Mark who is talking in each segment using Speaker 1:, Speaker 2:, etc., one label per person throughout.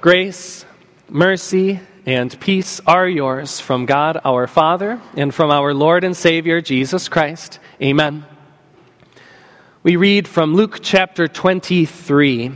Speaker 1: Grace, mercy, and peace are yours from God our Father and from our Lord and Savior Jesus Christ. Amen. We read from Luke chapter 23.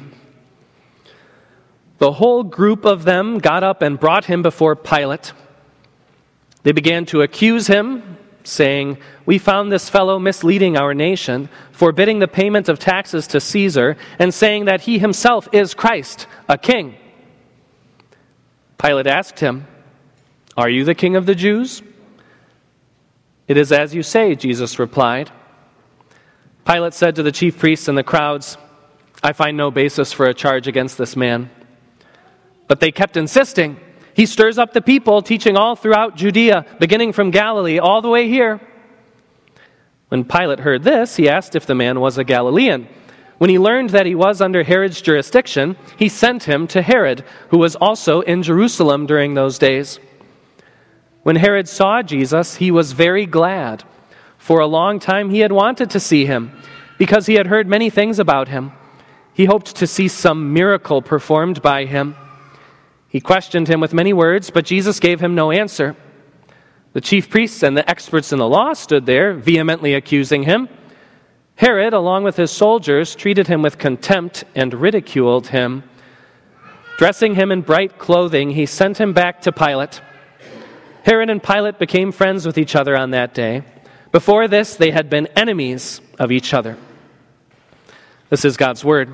Speaker 1: The whole group of them got up and brought him before Pilate. They began to accuse him, saying, "We found this fellow misleading our nation, forbidding the payment of taxes to Caesar, and saying that he himself is Christ, a king." Pilate asked him, "Are you the king of the Jews?" "It is as you say," Jesus replied. Pilate said to the chief priests and the crowds, "I find no basis for a charge against this man." But they kept insisting, "He stirs up the people, teaching all throughout Judea, beginning from Galilee all the way here." When Pilate heard this, he asked if the man was a Galilean. When he learned that he was under Herod's jurisdiction, he sent him to Herod, who was also in Jerusalem during those days. When Herod saw Jesus, he was very glad. For a long time he had wanted to see him, because he had heard many things about him. He hoped to see some miracle performed by him. He questioned him with many words, but Jesus gave him no answer. The chief priests and the experts in the law stood there, vehemently accusing him. Herod, along with his soldiers, treated him with contempt and ridiculed him. Dressing him in bright clothing, he sent him back to Pilate. Herod and Pilate became friends with each other on that day. Before this, they had been enemies of each other. This is God's word.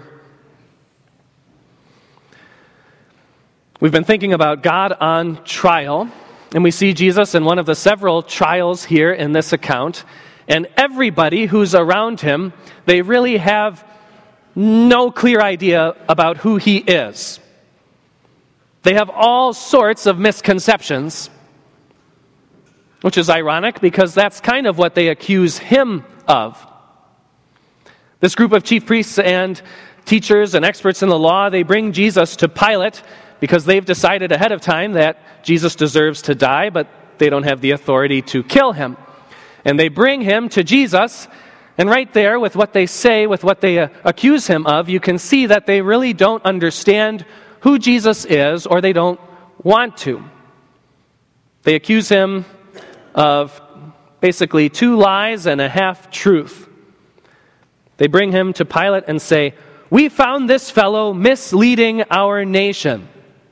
Speaker 1: We've been thinking about God on trial, and we see Jesus in one of the several trials here in this account. And everybody who's around him, they really have no clear idea about who he is. They have all sorts of misconceptions, which is ironic because that's kind of what they accuse him of. This group of chief priests and teachers and experts in the law, they bring Jesus to Pilate because they've decided ahead of time that Jesus deserves to die, but they don't have the authority to kill him. And they bring him to Jesus, and right there with what they say, with what they accuse him of, you can see that they really don't understand who Jesus is, or they don't want to. They accuse him of basically 2 lies and a half-truth. They bring him to Pilate and say, "We found this fellow misleading our nation."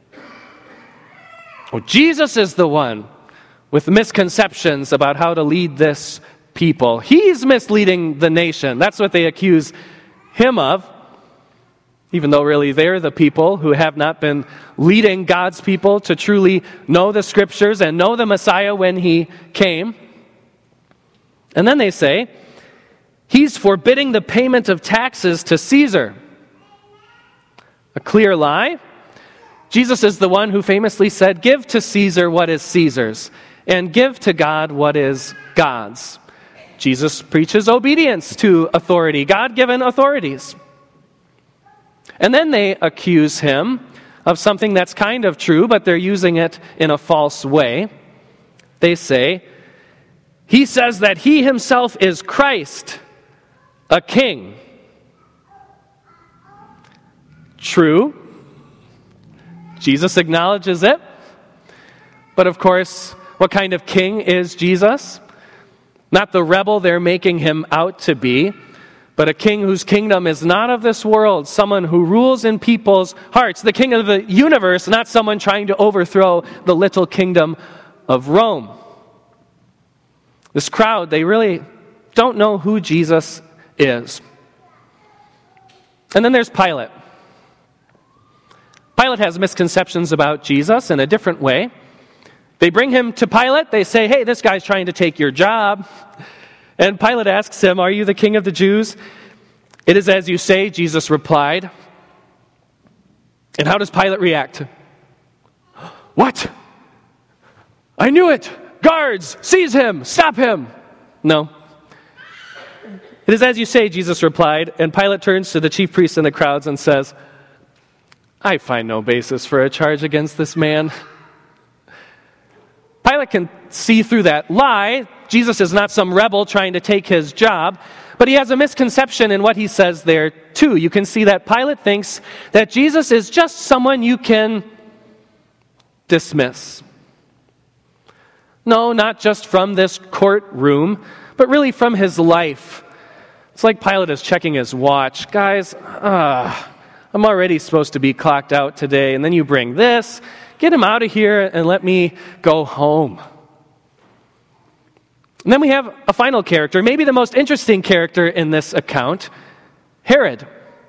Speaker 1: Well, Jesus is the one with misconceptions about how to lead this people. He's misleading the nation. That's what they accuse him of, even though really they're the people who have not been leading God's people to truly know the Scriptures and know the Messiah when he came. And then they say, "He's forbidding the payment of taxes to Caesar." A clear lie. Jesus is the one who famously said, "Give to Caesar what is Caesar's, and give to God what is God's." Jesus preaches obedience to authority, God-given authorities. And then they accuse him of something that's kind of true, but they're using it in a false way. They say, "He says that he himself is Christ, a king." True. Jesus acknowledges it. But of course, what kind of king is Jesus? Not the rebel they're making him out to be, but a king whose kingdom is not of this world, someone who rules in people's hearts, the king of the universe, not someone trying to overthrow the little kingdom of Rome. This crowd, they really don't know who Jesus is. And then there's Pilate. Pilate has misconceptions about Jesus in a different way. They bring him to Pilate. They say, "Hey, this guy's trying to take your job." And Pilate asks him, "Are you the king of the Jews?" "It is as you say," Jesus replied. And how does Pilate react? "What? I knew it! Guards, seize him! Stop him!" No. "It is as you say," Jesus replied. And Pilate turns to the chief priests and the crowds and says, "I find no basis for a charge against this man." Pilate can see through that lie. Jesus is not some rebel trying to take his job, But he has a misconception in what he says there, too. You can see that Pilate thinks that Jesus is just someone you can dismiss. No, not just from this courtroom, but really from his life. It's like Pilate is checking his watch. Guys, I'm already supposed to be clocked out today, and then you bring this. Get him out of here and let me go home. And then we have a final character, maybe the most interesting character in this account, Herod.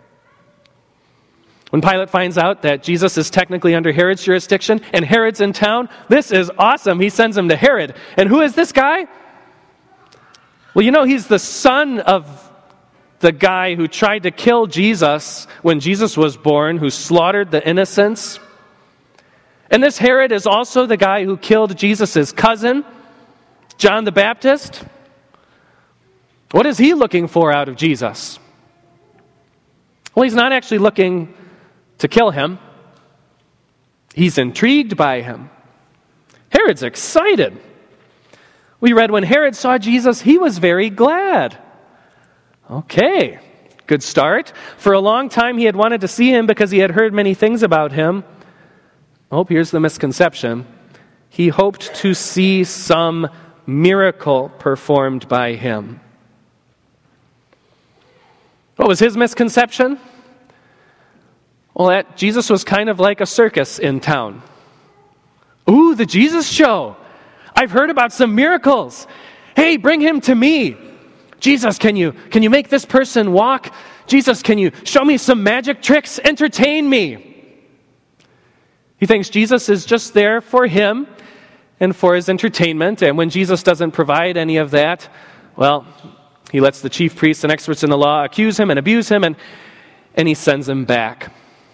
Speaker 1: When Pilate finds out that Jesus is technically under Herod's jurisdiction and Herod's in town, this is awesome. He sends him to Herod. And who is this guy? Well, you know, he's the son of the guy who tried to kill Jesus when Jesus was born, who slaughtered the innocents. And this Herod is also the guy who killed Jesus' cousin, John the Baptist. What is he looking for out of Jesus? Well, he's not actually looking to kill him. He's intrigued by him. Herod's excited. We read when Herod saw Jesus, he was very glad. Okay, good start. For a long time he had wanted to see him because he had heard many things about him. Oh, here's the misconception. He hoped to see some miracle performed by him. What was his misconception? Well, that Jesus was kind of like a circus in town. Ooh, the Jesus show. I've heard about some miracles. Hey, bring him to me. Jesus, can you make this person walk? Jesus, can you show me some magic tricks? Entertain me. He thinks Jesus is just there for him and for his entertainment. And when Jesus doesn't provide any of that, well, he lets the chief priests and experts in the law accuse him and abuse him, and he sends him back.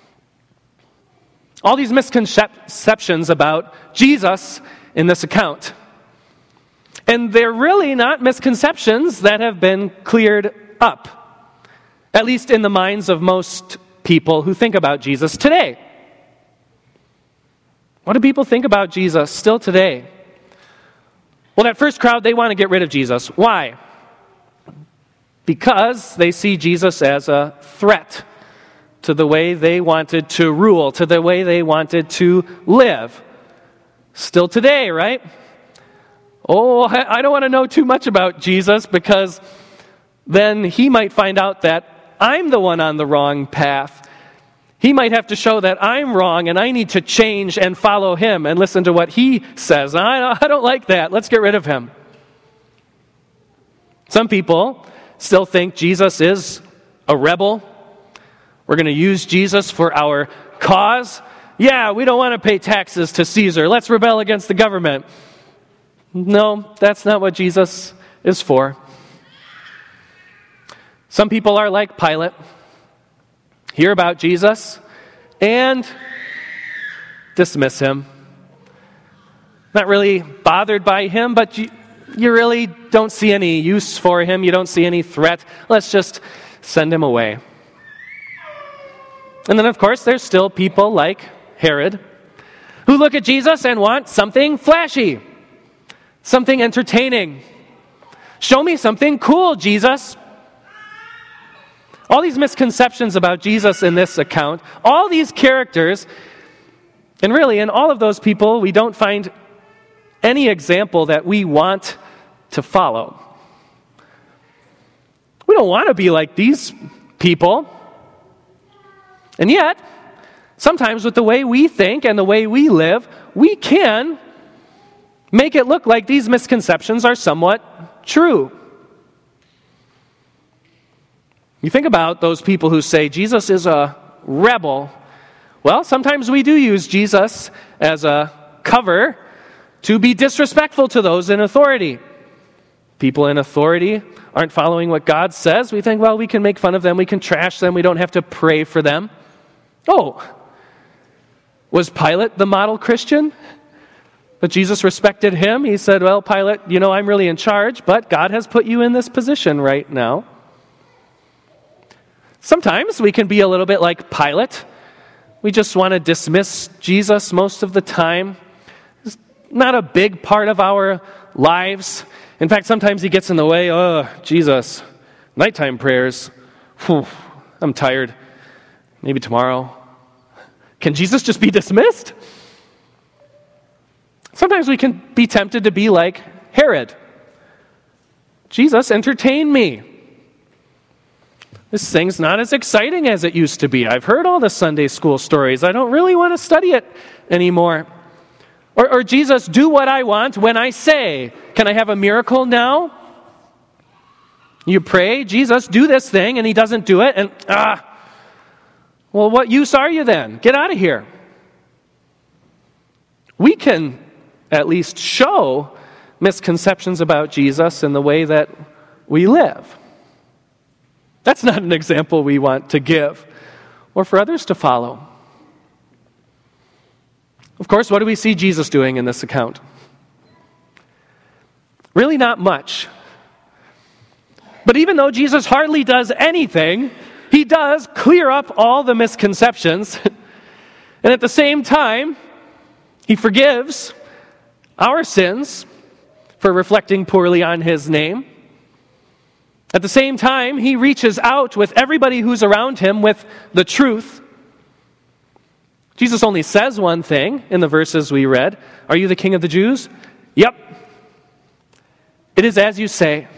Speaker 1: All these misconceptions about Jesus in this account. And they're really not misconceptions that have been cleared up, at least in the minds of most people who think about Jesus today. What do people think about Jesus still today? Well, that first crowd, they want to get rid of Jesus. Why? Because they see Jesus as a threat to the way they wanted to rule, to the way they wanted to live. Still today, right? Oh, I don't want to know too much about Jesus because then he might find out that I'm the one on the wrong path. He might have to show that I'm wrong and I need to change and follow him and listen to what he says. I don't like that. Let's get rid of him. Some people still think Jesus is a rebel. We're going to use Jesus for our cause. Yeah, we don't want to pay taxes to Caesar. Let's rebel against the government. No, that's not what Jesus is for. Some people are like Pilate. Hear about Jesus and dismiss him. Not really bothered by him, but you really don't see any use for him. You don't see any threat. Let's just send him away. And then, of course, there's still people like Herod who look at Jesus and want something flashy, something entertaining. Show me something cool, Jesus. All these misconceptions about Jesus in this account, all these characters, and really in all of those people, we don't find any example that we want to follow. We don't want to be like these people. And yet, sometimes with the way we think and the way we live, we can make it look like these misconceptions are somewhat true. You think about those people who say Jesus is a rebel. Well, sometimes we do use Jesus as a cover to be disrespectful to those in authority. People in authority aren't following what God says. We think, well, we can make fun of them, we can trash them, we don't have to pray for them. Oh, was Pilate the model Christian? But Jesus respected him. He said, well, Pilate, I'm really in charge, but God has put you in this position right now. Sometimes we can be a little bit like Pilate. We just want to dismiss Jesus most of the time. It's not a big part of our lives. In fact, sometimes he gets in the way. Oh, Jesus, Nighttime prayers. I'm tired. Maybe tomorrow. Can Jesus just be dismissed? Sometimes we can be tempted to be like Herod. Jesus, entertain me. This thing's not as exciting as it used to be. I've heard all the Sunday school stories. I don't really want to study it anymore. Or Jesus, do what I want when I say. Can I have a miracle now? You pray, Jesus, do this thing, and he doesn't do it, and well, what use are you then? Get out of here. We can at least show misconceptions about Jesus in the way that we live. That's not an example we want to give or for others to follow. Of course, what do we see Jesus doing in this account? Really not much. But even though Jesus hardly does anything, he does clear up all the misconceptions. And at the same time, he forgives our sins for reflecting poorly on his name. At the same time, he reaches out with everybody who's around him with the truth. Jesus only says one thing in the verses we read. Are you the King of the Jews? Yep. It is as you say.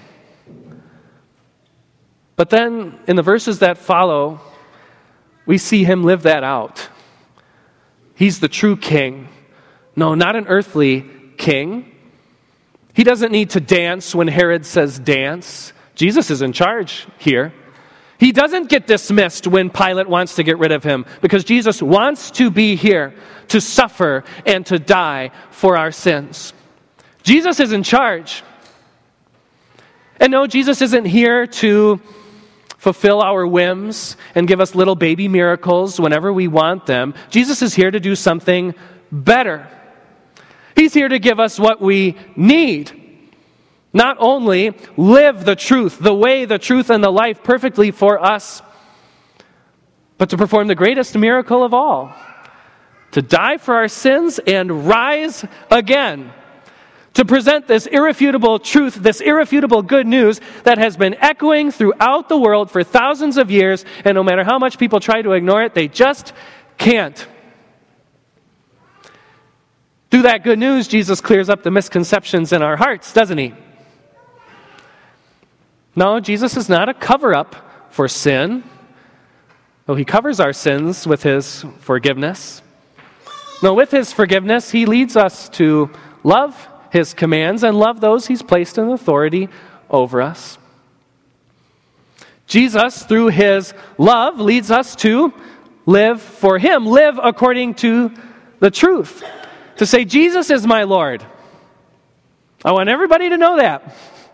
Speaker 1: But then in the verses that follow, we see him live that out. He's the true king. No, not an earthly king. He doesn't need to dance when Herod says dance. Jesus is in charge here. He doesn't get dismissed when Pilate wants to get rid of him, because Jesus wants to be here to suffer and to die for our sins. Jesus is in charge. And no, Jesus isn't here to fulfill our whims and give us little baby miracles whenever we want them. Jesus is here to do something better. He's here to give us what we need. Not only live the truth, the way, the truth, and the life perfectly for us, but to perform the greatest miracle of all, to die for our sins and rise again, to present this irrefutable truth, this irrefutable good news that has been echoing throughout the world for thousands of years, and no matter how much people try to ignore it, they just can't. Through that good news, Jesus clears up the misconceptions in our hearts, doesn't he? No, Jesus is not a cover-up for sin, though he covers our sins with his forgiveness. No, with his forgiveness, he leads us to love his commands and love those he's placed in authority over us. Jesus, through his love, leads us to live for him, live according to the truth. To say, Jesus is my Lord. I want everybody to know that.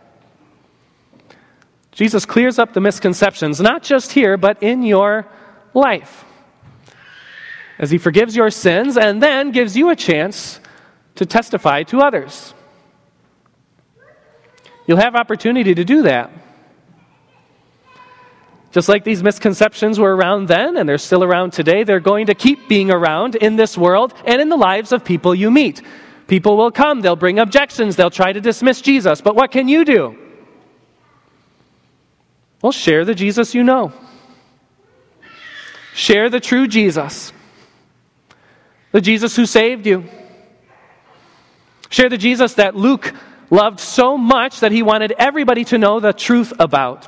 Speaker 1: Jesus clears up the misconceptions, not just here, but in your life, as he forgives your sins and then gives you a chance to testify to others. You'll have opportunity to do that. Just like these misconceptions were around then and they're still around today, they're going to keep being around in this world and in the lives of people you meet. People will come, they'll bring objections, they'll try to dismiss Jesus. But what can you do? Well, share the Jesus you know. Share the true Jesus. The Jesus who saved you. Share the Jesus that Luke loved so much that he wanted everybody to know the truth about.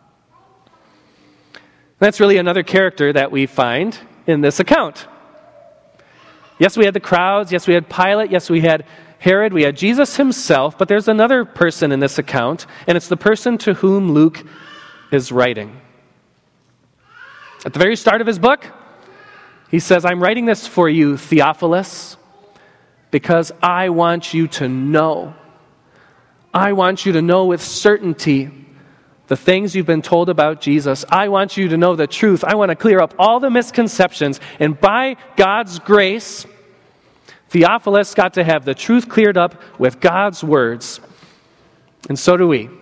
Speaker 1: That's really another character that we find in this account. Yes, we had the crowds. Yes, we had Pilate. Yes, we had Herod. We had Jesus himself. But there's another person in this account, and it's the person to whom Luke is writing. At the very start of his book, he says, I'm writing this for you, Theophilus, because I want you to know. I want you to know with certainty the things you've been told about Jesus. I want you to know the truth. I want to clear up all the misconceptions. And by God's grace, Theophilus got to have the truth cleared up with God's words. And so do we.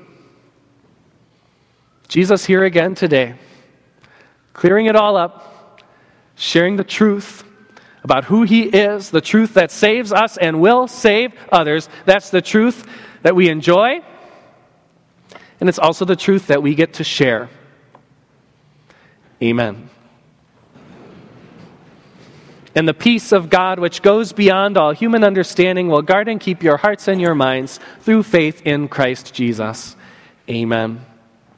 Speaker 1: Jesus here again today, clearing it all up, sharing the truth about who he is, the truth that saves us and will save others. That's the truth that we enjoy and it's also the truth that we get to share. Amen. And the peace of God, which goes beyond all human understanding, will guard and keep your hearts and your minds through faith in Christ Jesus. Amen.